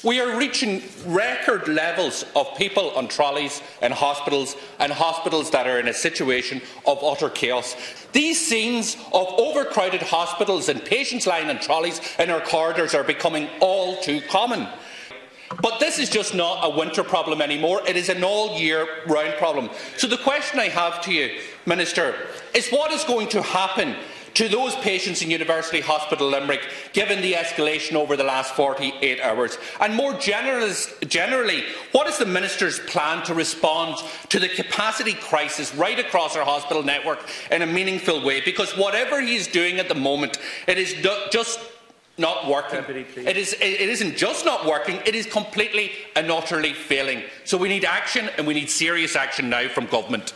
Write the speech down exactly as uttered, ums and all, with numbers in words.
We are reaching record levels of people on trolleys in hospitals, and hospitals that are in a situation of utter chaos. These scenes of overcrowded hospitals and patients lying on trolleys in our corridors are becoming all too common. But this is just not a winter problem anymore. It is an all-year-round problem. So the question I have to you, Minister, is what is going to happen to those patients in University Hospital Limerick, given the escalation over the last forty-eight hours? And more generally, what is the Minister's plan to respond to the capacity crisis right across our hospital network in a meaningful way? Because whatever he is doing at the moment, it is just not working. It, is, it isn't just not working, it is completely and utterly failing. So we need action, and we need serious action now from government.